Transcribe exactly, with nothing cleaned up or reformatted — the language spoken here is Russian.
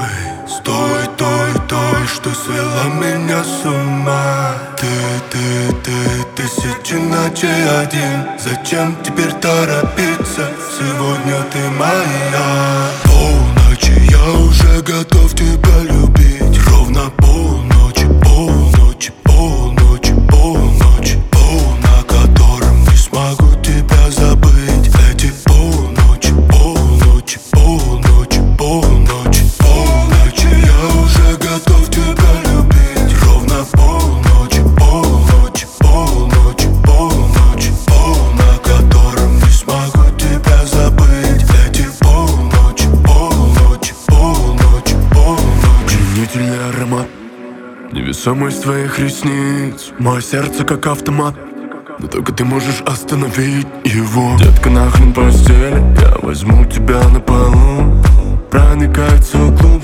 стой, той, той, что свела меня с ума. Ты, ты, ты, тысячи ночей один. Зачем теперь торопиться? Сегодня ты моя. Полночи, я уже готов тебя любить. Ровно полночи, полночи, полночи, полночи. Пол, на котором не смогу тебя забыть. Эти полночи, полночи, полночи, полночи, полночи. Я уже готов тебя любить. Ровно полночи, полночи, полночи, полночи. Пол, на котором не смогу тебя забыть. Эти полночи, полночи, полночи, полночи. Пленительный аромат, невесомость твоих ресниц. Мое сердце как автомат, но только ты можешь остановить его. Детка, нахрен постель, я возьму тебя на полу. Проникает все глубже.